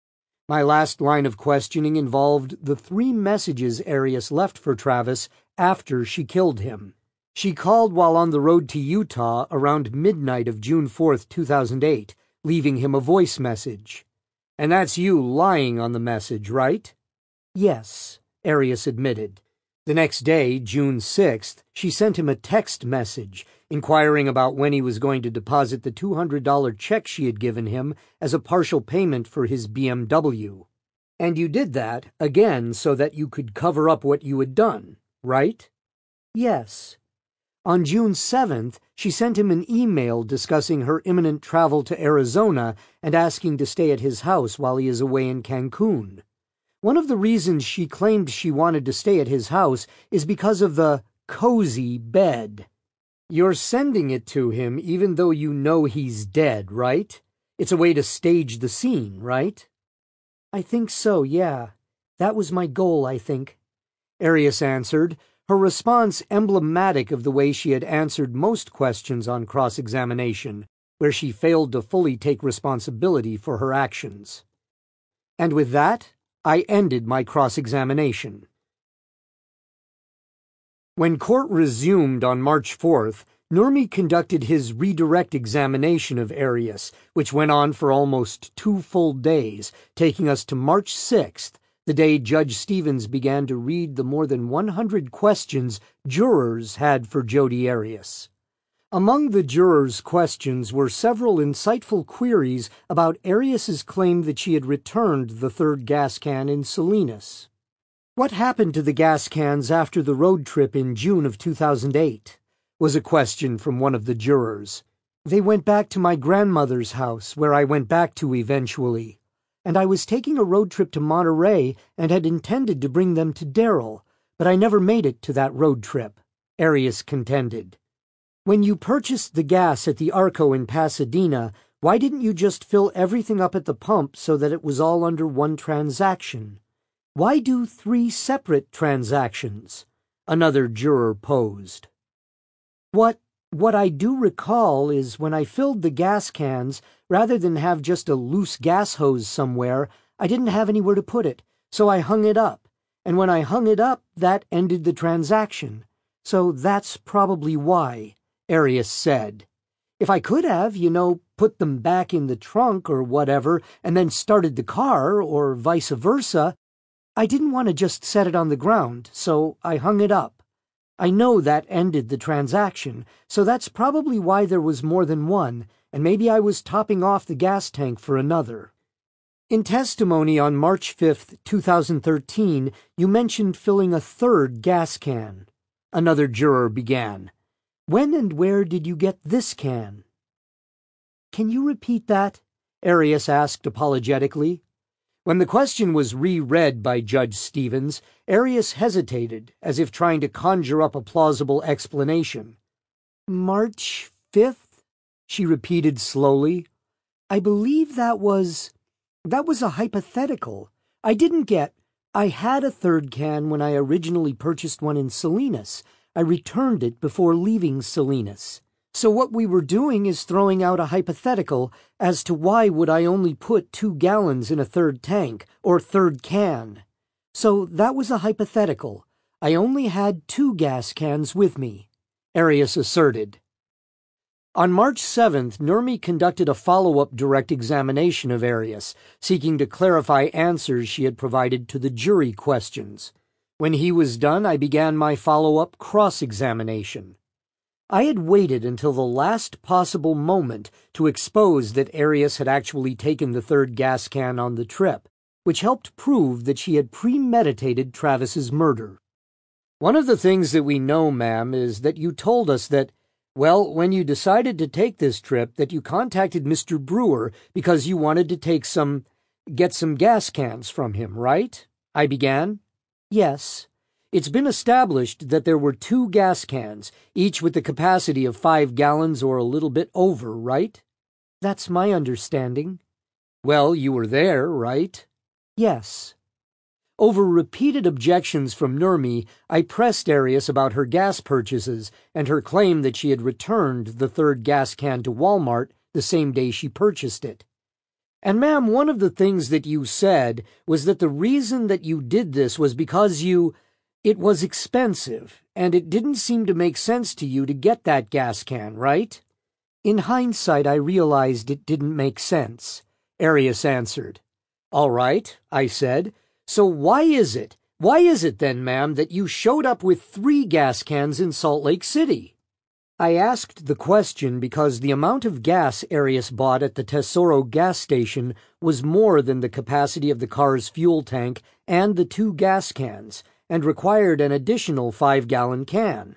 My last line of questioning involved the three messages Arias left for Travis after she killed him. She called while on the road to Utah around midnight of June fourth, two thousand eight, leaving him a voice message. And that's you lying on the message, right? Yes, Arias admitted. The next day, June sixth, she sent him a text message inquiring about when he was going to deposit the two hundred dollar check she had given him as a partial payment for his B M W. And you did that, again, so that you could cover up what you had done, right? Yes. On June seventh, she sent him an email discussing her imminent travel to Arizona and asking to stay at his house while he is away in Cancun. One of the reasons she claimed she wanted to stay at his house is because of the cozy bed. You're sending it to him even though you know he's dead, right? It's a way to stage the scene, right? I think so, yeah. That was my goal, I think. Arias answered, her response emblematic of the way she had answered most questions on cross-examination, where she failed to fully take responsibility for her actions. And with that, I ended my cross-examination. When court resumed on March fourth, Nurmi conducted his redirect examination of Arias, which went on for almost two full days, taking us to March sixth, the day Judge Stevens began to read the more than one hundred questions jurors had for Jodi Arias. Among the jurors' questions were several insightful queries about Arias's claim that she had returned the third gas can in Salinas. What happened to the gas cans after the road trip in June of two thousand eight? Was a question from one of the jurors. They went back to my grandmother's house, where I went back to eventually. And I was taking a road trip to Monterey and had intended to bring them to Darrell, but I never made it to that road trip, Arias contended. When you purchased the gas at the Arco in Pasadena, why didn't you just fill everything up at the pump so that it was all under one transaction? Why do three separate transactions? Another juror posed. What What I do recall is when I filled the gas cans, rather than have just a loose gas hose somewhere, I didn't have anywhere to put it, so I hung it up. And when I hung it up, that ended the transaction. So that's probably why, Arias said. If I could have, you know, put them back in the trunk or whatever, and then started the car, or vice versa, I didn't want to just set it on the ground, so I hung it up. I know that ended the transaction, so that's probably why there was more than one, and maybe I was topping off the gas tank for another. In testimony on March fifth, two thousand thirteen, you mentioned filling a third gas can. Another juror began. When and where did you get this can? Can you repeat that? Arias asked apologetically. When the question was re-read by Judge Stevens, Arias hesitated, as if trying to conjure up a plausible explanation. March fifth? She repeated slowly. I believe that was... that was a hypothetical. I didn't get... I had a third can when I originally purchased one in Salinas. I returned it before leaving Salinas. So what we were doing is throwing out a hypothetical as to why would I only put two gallons in a third tank, or third can. So that was a hypothetical. I only had two gas cans with me, Arias asserted. On March seventh, Nurmi conducted a follow-up direct examination of Arias, seeking to clarify answers she had provided to the jury questions. When he was done, I began my follow-up cross-examination. I had waited until the last possible moment to expose that Arias had actually taken the third gas can on the trip, which helped prove that she had premeditated Travis's murder. One of the things that we know, ma'am, is that you told us that, well, when you decided to take this trip, that you contacted Mister Brewer because you wanted to take some, get some gas cans from him, right? I began. Yes. It's been established that there were two gas cans, each with the capacity of five gallons or a little bit over, right? That's my understanding. Well, you were there, right? Yes. Over repeated objections from Nurmi, I pressed Arias about her gas purchases and her claim that she had returned the third gas can to Walmart the same day she purchased it. And ma'am, one of the things that you said was that the reason that you did this was because you... It was expensive, and it didn't seem to make sense to you to get that gas can, right? In hindsight, I realized it didn't make sense, Arias answered. All right, I said. So why is it, why is it then, ma'am, that you showed up with three gas cans in Salt Lake City? I asked the question because the amount of gas Arias bought at the Tesoro gas station was more than the capacity of the car's fuel tank and the two gas cans, and required an additional five-gallon can.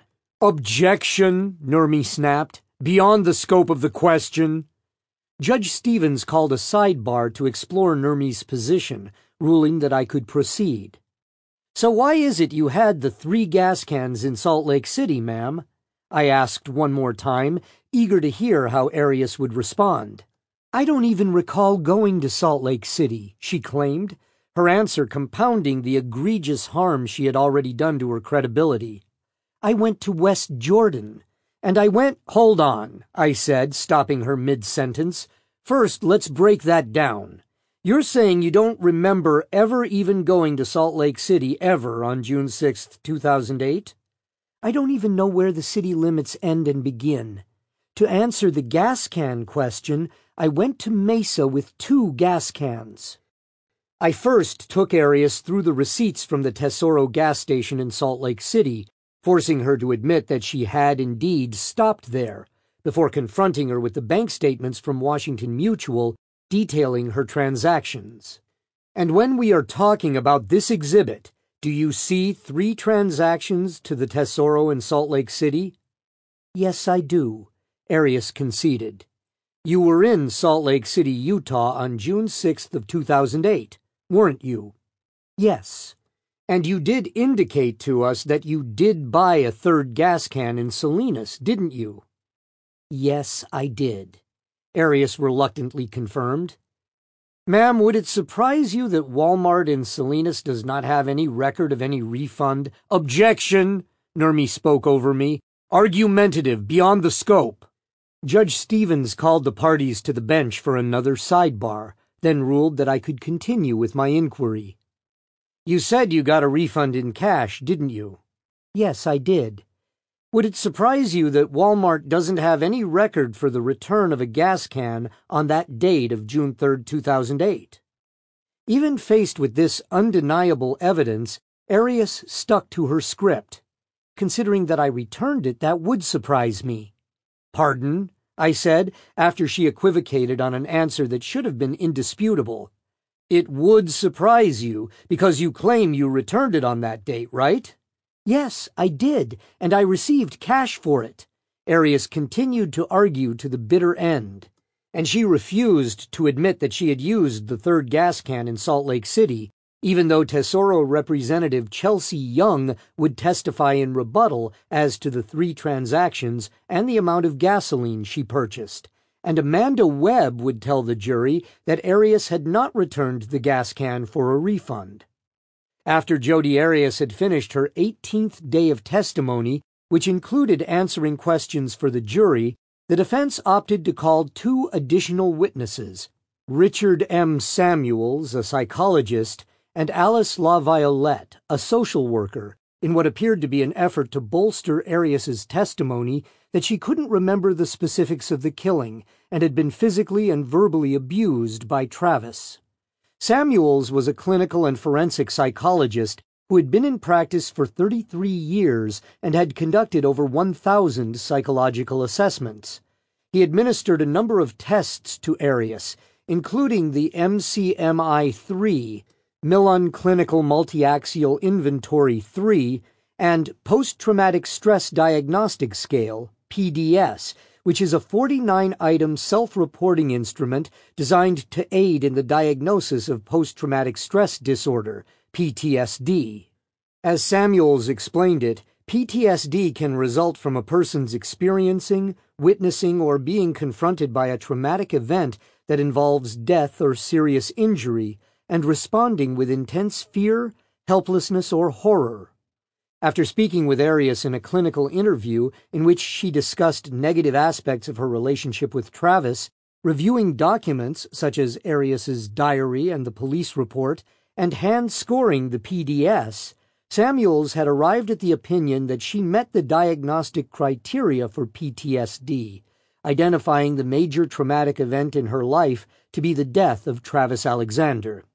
Objection, Nurmi snapped, beyond the scope of the question. Judge Stevens called a sidebar to explore Nurmi's position, ruling that I could proceed. So why is it you had the three gas cans in Salt Lake City, ma'am? I asked one more time, eager to hear how Arias would respond. I don't even recall going to Salt Lake City, she claimed, her answer compounding the egregious harm she had already done to her credibility. I went to West Jordan, and I went— Hold on, I said, stopping her mid-sentence. First, let's break that down. You're saying you don't remember ever even going to Salt Lake City ever on June sixth, two thousand eight? I don't even know where the city limits end and begin. To answer the gas can question, I went to Mesa with two gas cans. I first took Arias through the receipts from the Tesoro gas station in Salt Lake City, forcing her to admit that she had indeed stopped there, before confronting her with the bank statements from Washington Mutual detailing her transactions. And when we are talking about this exhibit, do you see three transactions to the Tesoro in Salt Lake City? Yes, I do, Arias conceded. You were in Salt Lake City, Utah on June sixth of two thousand eight, weren't you? Yes. And you did indicate to us that you did buy a third gas can in Salinas, didn't you? Yes, I did, Arias reluctantly confirmed. Ma'am, would it surprise you that Walmart in Salinas does not have any record of any refund? Objection! Nurmi spoke over me. Argumentative, beyond the scope. Judge Stevens called the parties to the bench for another sidebar, then ruled that I could continue with my inquiry. You said you got a refund in cash, didn't you? Yes, I did. Would it surprise you that Walmart doesn't have any record for the return of a gas can on that date of June third, two thousand eight? Even faced with this undeniable evidence, Arias stuck to her script. Considering that I returned it, that would surprise me. Pardon? I said, after she equivocated on an answer that should have been indisputable. It would surprise you, because you claim you returned it on that date, right? Yes, I did, and I received cash for it. Arias continued to argue to the bitter end, and she refused to admit that she had used the third gas can in Salt Lake City, even though Tesoro Representative Chelsea Young would testify in rebuttal as to the three transactions and the amount of gasoline she purchased, and Amanda Webb would tell the jury that Arias had not returned the gas can for a refund. After Jodi Arias had finished her eighteenth day of testimony, which included answering questions for the jury, the defense opted to call two additional witnesses, Richard M. Samuels, a psychologist, and Alice LaViolette, a social worker, in what appeared to be an effort to bolster Arias's testimony that she couldn't remember the specifics of the killing and had been physically and verbally abused by Travis. Samuels was a clinical and forensic psychologist who had been in practice for thirty-three years and had conducted over one thousand psychological assessments. He administered a number of tests to Arias, including the M C M I three, Millon Clinical Multiaxial Inventory three, and Post-Traumatic Stress Diagnostic Scale, P D S, which is a forty-nine item self-reporting instrument designed to aid in the diagnosis of post-traumatic stress disorder, P T S D. As Samuels explained it, P T S D can result from a person's experiencing, witnessing, or being confronted by a traumatic event that involves death or serious injury, and responding with intense fear, helplessness, or horror. After speaking with Arias in a clinical interview in which she discussed negative aspects of her relationship with Travis, reviewing documents such as Arias's diary and the police report, and hand-scoring the P D S, Samuels had arrived at the opinion that she met the diagnostic criteria for P T S D, identifying the major traumatic event in her life to be the death of Travis Alexander.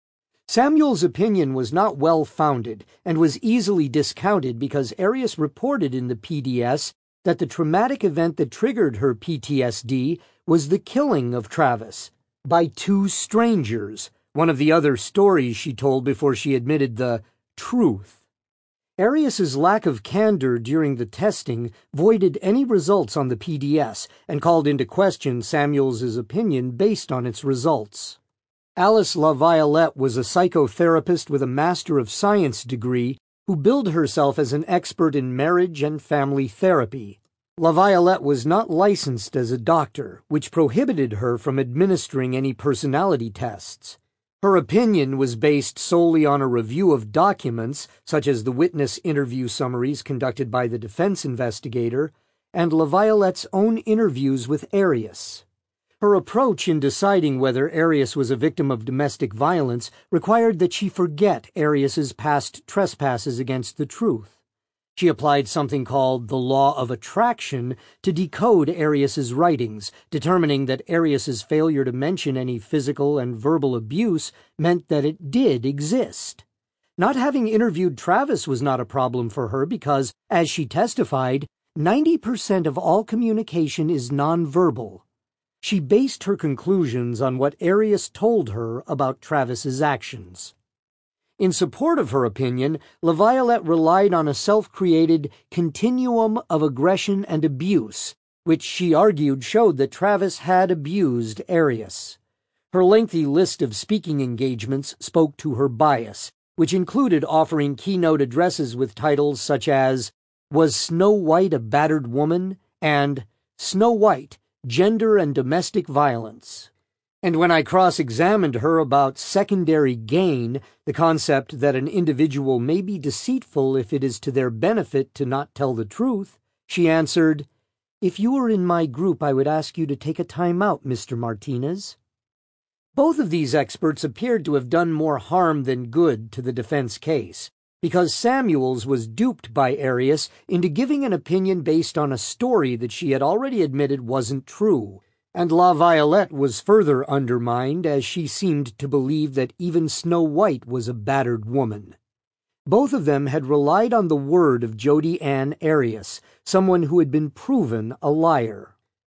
Samuels' opinion was not well-founded and was easily discounted because Arias reported in the P D S that the traumatic event that triggered her P T S D was the killing of Travis by two strangers, one of the other stories she told before she admitted the truth. Arias's lack of candor during the testing voided any results on the P D S and called into question Samuels' opinion based on its results. Alice LaViolette was a psychotherapist with a Master of Science degree who billed herself as an expert in marriage and family therapy. LaViolette was not licensed as a doctor, which prohibited her from administering any personality tests. Her opinion was based solely on a review of documents, such as the witness interview summaries conducted by the defense investigator, and LaViolette's own interviews with Arias. Her approach in deciding whether Arias was a victim of domestic violence required that she forget Arias's past trespasses against the truth. She applied something called the law of attraction to decode Arias's writings, determining that Arias's failure to mention any physical and verbal abuse meant that it did exist. Not having interviewed Travis was not a problem for her because, as she testified, ninety percent of all communication is nonverbal. She based her conclusions on what Arias told her about Travis's actions. In support of her opinion, LaViolette relied on a self-created continuum of aggression and abuse, which she argued showed that Travis had abused Arias. Her lengthy list of speaking engagements spoke to her bias, which included offering keynote addresses with titles such as Was Snow White a Battered Woman? And Snow White, Gender and Domestic Violence. And when I cross-examined her about secondary gain, the concept that an individual may be deceitful if it is to their benefit to not tell the truth, she answered, "If you were in my group, I would ask you to take a time out, Mister Martinez." Both of these experts appeared to have done more harm than good to the defense case, because Samuels was duped by Arias into giving an opinion based on a story that she had already admitted wasn't true, and LaViolette was further undermined as she seemed to believe that even Snow White was a battered woman. Both of them had relied on the word of Jodi Ann Arias, someone who had been proven a liar.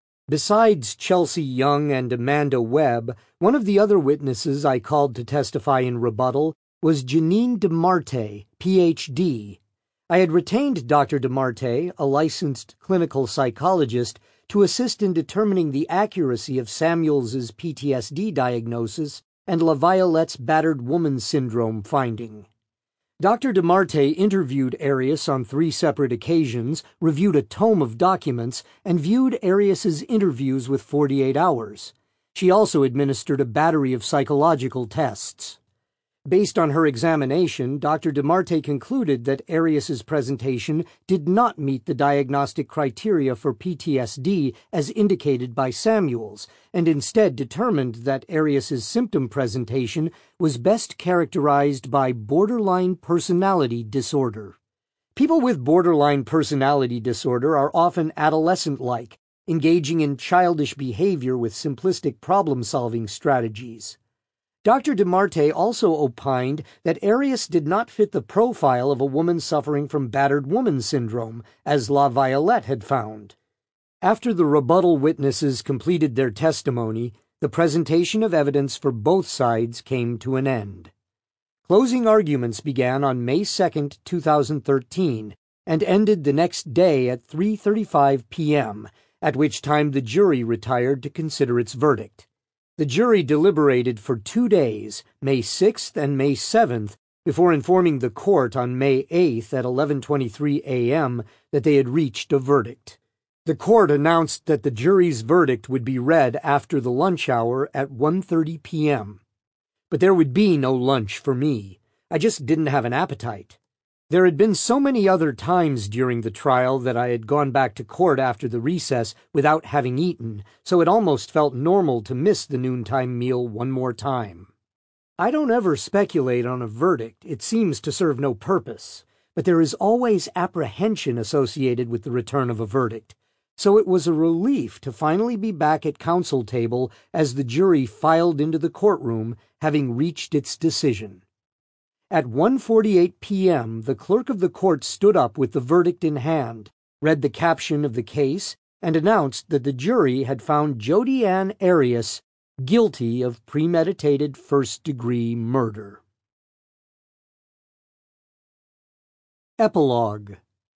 Besides Chelsea Young and Amanda Webb, one of the other witnesses I called to testify in rebuttal was Janine DeMarte, P H D. I had retained Doctor DeMarte, a licensed clinical psychologist, to assist in determining the accuracy of Samuels's P T S D diagnosis and LaViolette's battered woman syndrome finding. Doctor DeMarte interviewed Arias on three separate occasions, reviewed a tome of documents, and viewed Arias's interviews with forty-eight hours. She also administered a battery of psychological tests. Based on her examination, Doctor DeMarte concluded that Arias's presentation did not meet the diagnostic criteria for P T S D as indicated by Samuels, and instead determined that Arias's symptom presentation was best characterized by borderline personality disorder. People with borderline personality disorder are often adolescent-like, engaging in childish behavior with simplistic problem-solving strategies. Doctor DeMarte also opined that Arias did not fit the profile of a woman suffering from battered woman syndrome, as La Violette had found. After the rebuttal witnesses completed their testimony, the presentation of evidence for both sides came to an end. Closing arguments began on May second, two thousand thirteen, and ended the next day at three thirty-five p m, at which time the jury retired to consider its verdict. The jury deliberated for two days, May sixth and May seventh, before informing the court on May eighth at eleven twenty-three a m that they had reached a verdict. The court announced that the jury's verdict would be read after the lunch hour at one thirty p m But there would be no lunch for me. I just didn't have an appetite. There had been so many other times during the trial that I had gone back to court after the recess without having eaten, so it almost felt normal to miss the noontime meal one more time. I don't ever speculate on a verdict. It seems to serve no purpose, but there is always apprehension associated with the return of a verdict. So it was a relief to finally be back at counsel table as the jury filed into the courtroom, having reached its decision. At one forty-eight p m, the clerk of the court stood up with the verdict in hand, read the caption of the case, and announced that the jury had found Jodi Ann Arias guilty of premeditated first-degree murder. Epilogue.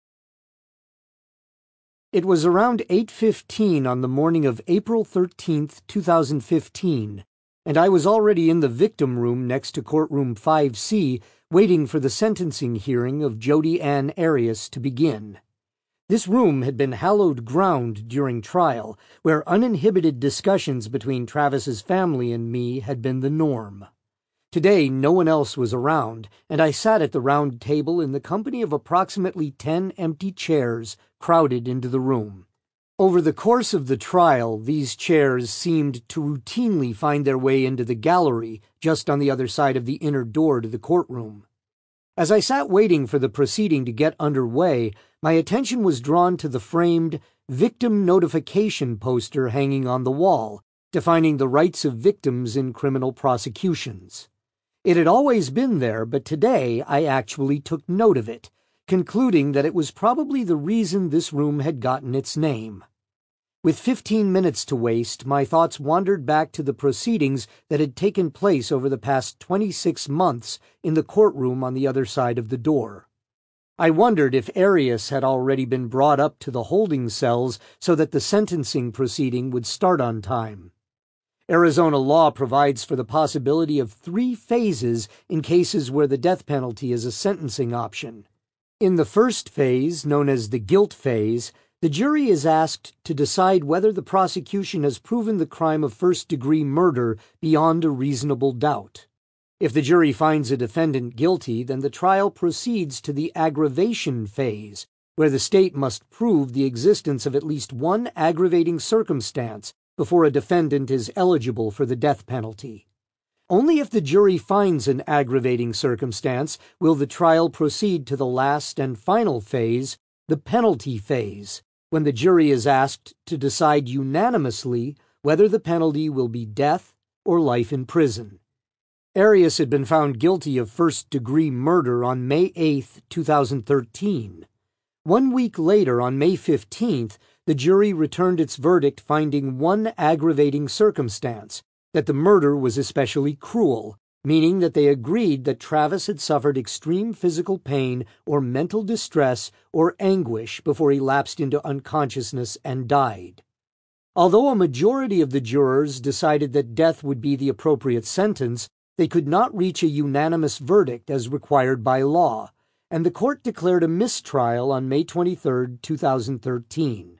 It was around eight fifteen on the morning of April thirteenth, two thousand fifteen, and I was already in the victim room next to courtroom five C, waiting for the sentencing hearing of Jodi Ann Arias to begin. This room had been hallowed ground during trial, where uninhibited discussions between Travis's family and me had been the norm. Today no one else was around, and I sat at the round table in the company of approximately ten empty chairs crowded into the room. Over the course of the trial, these chairs seemed to routinely find their way into the gallery just on the other side of the inner door to the courtroom. As I sat waiting for the proceeding to get underway, my attention was drawn to the framed victim notification poster hanging on the wall, defining the rights of victims in criminal prosecutions. It had always been there, but today I actually took note of it, concluding that it was probably the reason this room had gotten its name. With fifteen minutes to waste, my thoughts wandered back to the proceedings that had taken place over the past twenty-six months in the courtroom on the other side of the door. I wondered if Arias had already been brought up to the holding cells so that the sentencing proceeding would start on time. Arizona law provides for the possibility of three phases in cases where the death penalty is a sentencing option. In the first phase, known as the guilt phase, the jury is asked to decide whether the prosecution has proven the crime of first-degree murder beyond a reasonable doubt. If the jury finds a defendant guilty, then the trial proceeds to the aggravation phase, where the state must prove the existence of at least one aggravating circumstance before a defendant is eligible for the death penalty. Only if the jury finds an aggravating circumstance will the trial proceed to the last and final phase, the penalty phase, when the jury is asked to decide unanimously whether the penalty will be death or life in prison. Arias had been found guilty of first-degree murder on May eighth, two thousand thirteen. One week later, on May fifteenth, the jury returned its verdict finding one aggravating circumstance, that the murder was especially cruel, meaning that they agreed that Travis had suffered extreme physical pain or mental distress or anguish before he lapsed into unconsciousness and died. Although a majority of the jurors decided that death would be the appropriate sentence, they could not reach a unanimous verdict as required by law, and the court declared a mistrial on May twenty-third, two thousand thirteen.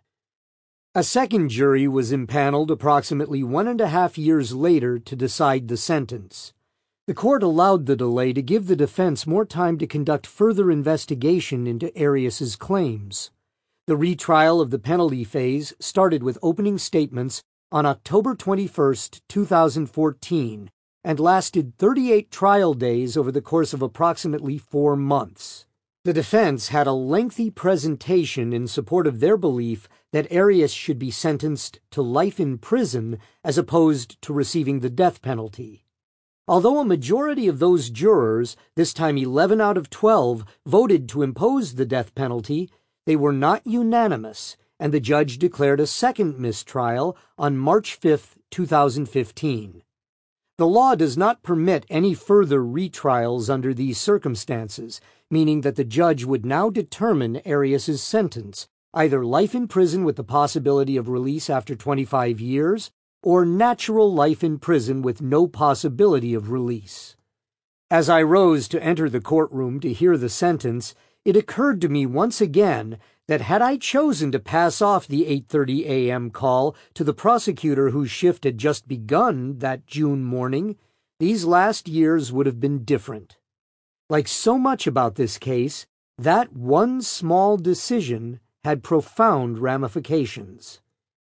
A second jury was impaneled approximately one and a half years later to decide the sentence. The court allowed the delay to give the defense more time to conduct further investigation into Arias's claims. The retrial of the penalty phase started with opening statements on October twenty-first, two thousand fourteen, and lasted thirty-eight trial days over the course of approximately four months. The defense had a lengthy presentation in support of their belief that Arias should be sentenced to life in prison as opposed to receiving the death penalty. Although a majority of those jurors, this time eleven out of twelve, voted to impose the death penalty, they were not unanimous, and the judge declared a second mistrial on March fifth, two thousand fifteen. The law does not permit any further retrials under these circumstances, meaning that the judge would now determine Arias's sentence, either life in prison with the possibility of release after twenty-five years, or natural life in prison with no possibility of release. As I rose to enter the courtroom to hear the sentence, it occurred to me once again that had I chosen to pass off the eight thirty a m call to the prosecutor whose shift had just begun that June morning, these last years would have been different. Like so much about this case, that one small decision had profound ramifications.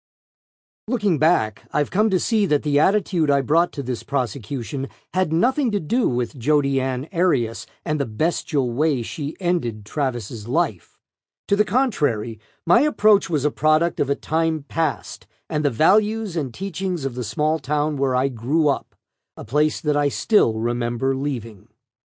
Looking back, I've come to see that the attitude I brought to this prosecution had nothing to do with Jodi Ann Arias and the bestial way she ended Travis's life. To the contrary, my approach was a product of a time past and the values and teachings of the small town where I grew up, a place that I still remember leaving.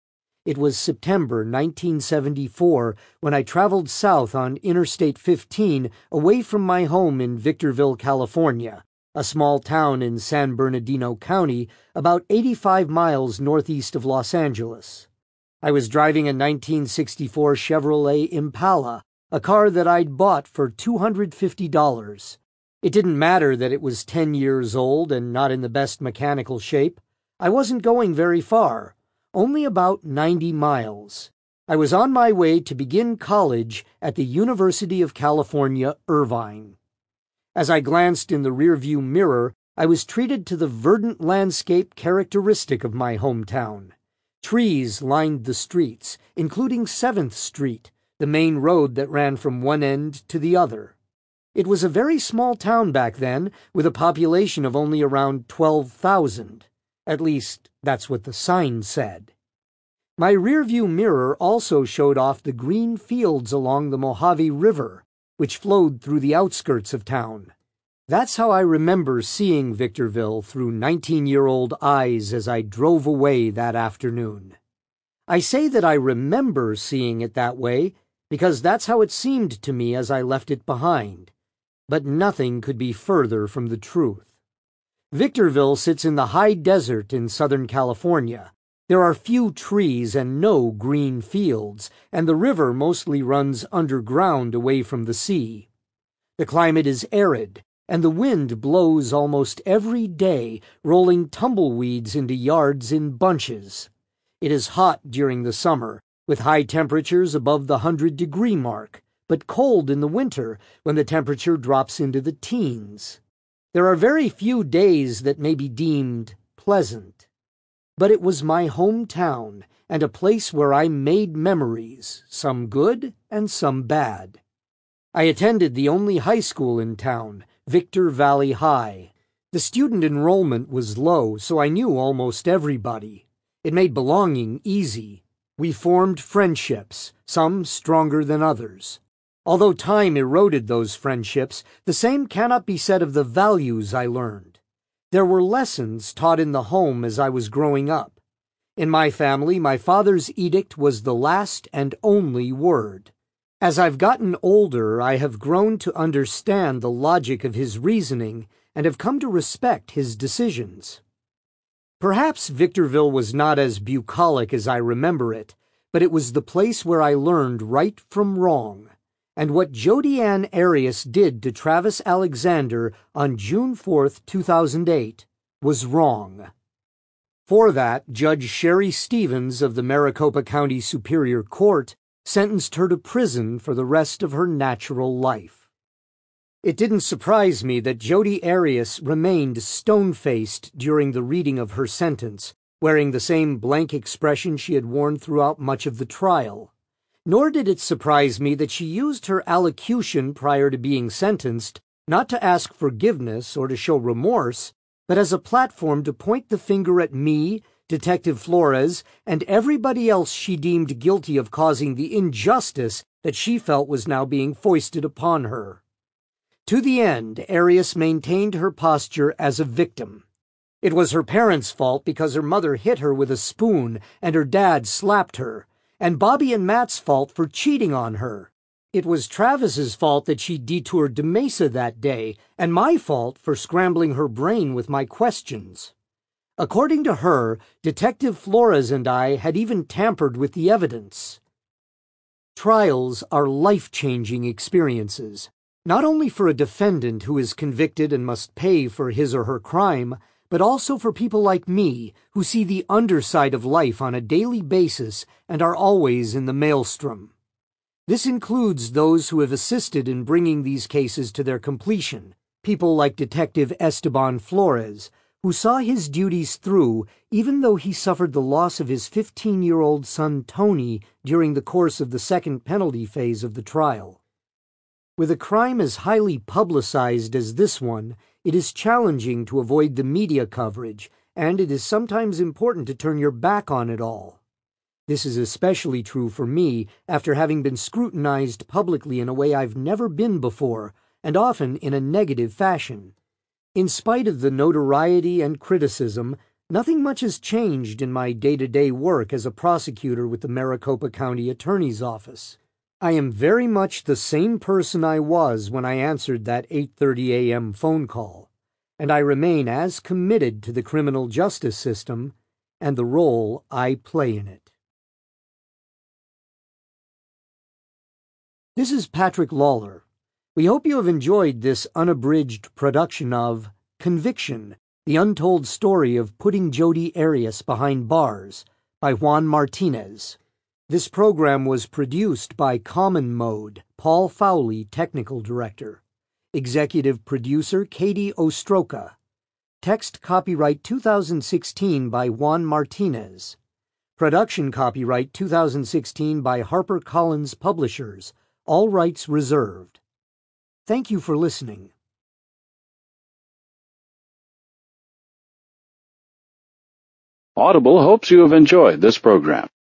It was September nineteen seventy-four when I traveled south on Interstate fifteen away from my home in Victorville, California, a small town in San Bernardino County about eighty-five miles northeast of Los Angeles. I was driving a nineteen sixty-four Chevrolet Impala, a car that I'd bought for two hundred fifty dollars. It didn't matter that it was ten years old and not in the best mechanical shape. I wasn't going very far. Only about ninety miles. I was on my way to begin college at the University of California, Irvine. As I glanced in the rearview mirror, I was treated to the verdant landscape characteristic of my hometown. Trees lined the streets, including seventh Street, the main road that ran from one end to the other. It was a very small town back then, with a population of only around twelve thousand. At least, that's what the sign said. My rearview mirror also showed off the green fields along the Mojave River, which flowed through the outskirts of town. That's how I remember seeing Victorville through nineteen-year-old eyes as I drove away that afternoon. I say that I remember seeing it that way because that's how it seemed to me as I left it behind. But nothing could be further from the truth. Victorville sits in the high desert in Southern California. There are few trees and no green fields, and the river mostly runs underground away from the sea. The climate is arid, and the wind blows almost every day, rolling tumbleweeds into yards in bunches. It is hot during the summer, with high temperatures above the hundred-degree mark, but cold in the winter when the temperature drops into the teens. There are very few days that may be deemed pleasant. But it was my hometown, and a place where I made memories, some good and some bad. I attended the only high school in town, Victor Valley High. The student enrollment was low, so I knew almost everybody. It made belonging easy. We formed friendships, some stronger than others. Although time eroded those friendships, the same cannot be said of the values I learned. There were lessons taught in the home as I was growing up. In my family, my father's edict was the last and only word. As I've gotten older, I have grown to understand the logic of his reasoning and have come to respect his decisions. Perhaps Victorville was not as bucolic as I remember it, but it was the place where I learned right from wrong. And what Jodi Ann Arias did to Travis Alexander on June fourth, two thousand eight, was wrong. For that, Judge Sherry Stevens of the Maricopa County Superior Court sentenced her to prison for the rest of her natural life. It didn't surprise me that Jodi Arias remained stone-faced during the reading of her sentence, wearing the same blank expression she had worn throughout much of the trial. Nor did it surprise me that she used her allocution prior to being sentenced not to ask forgiveness or to show remorse, but as a platform to point the finger at me, Detective Flores, and everybody else she deemed guilty of causing the injustice that she felt was now being foisted upon her. To the end, Arias maintained her posture as a victim. It was her parents' fault because her mother hit her with a spoon and her dad slapped her, and Bobby and Matt's fault for cheating on her. It was Travis's fault that she detoured to Mesa that day, and my fault for scrambling her brain with my questions. According to her, Detective Flores and I had even tampered with the evidence. Trials are life-changing experiences, not only for a defendant who is convicted and must pay for his or her crime, but also for people like me who see the underside of life on a daily basis and are always in the maelstrom. This includes those who have assisted in bringing these cases to their completion, people like Detective Esteban Flores, who saw his duties through even though he suffered the loss of his fifteen-year-old son Tony during the course of the second penalty phase of the trial. With a crime as highly publicized as this one, it is challenging to avoid the media coverage, and it is sometimes important to turn your back on it all. This is especially true for me after having been scrutinized publicly in a way I've never been before, and often in a negative fashion. In spite of the notoriety and criticism, nothing much has changed in my day-to-day work as a prosecutor with the Maricopa County Attorney's Office. I am very much the same person I was when I answered that eight thirty a m phone call, and I remain as committed to the criminal justice system and the role I play in it. This is Patrick Lawler. We hope you have enjoyed this unabridged production of Conviction, the Untold Story of Putting Jodi Arias Behind Bars by Juan Martinez. This program was produced by Common Mode, Paul Fowley, Technical Director. Executive Producer Katie Ostroka. Text copyright two thousand sixteen by Juan Martinez. Production copyright two thousand sixteen by HarperCollins Publishers. All rights reserved. Thank you for listening. Audible hopes you have enjoyed this program.